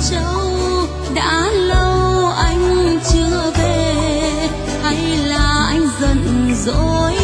Châu, đã lâu anh chưa về, hay là anh giận dỗi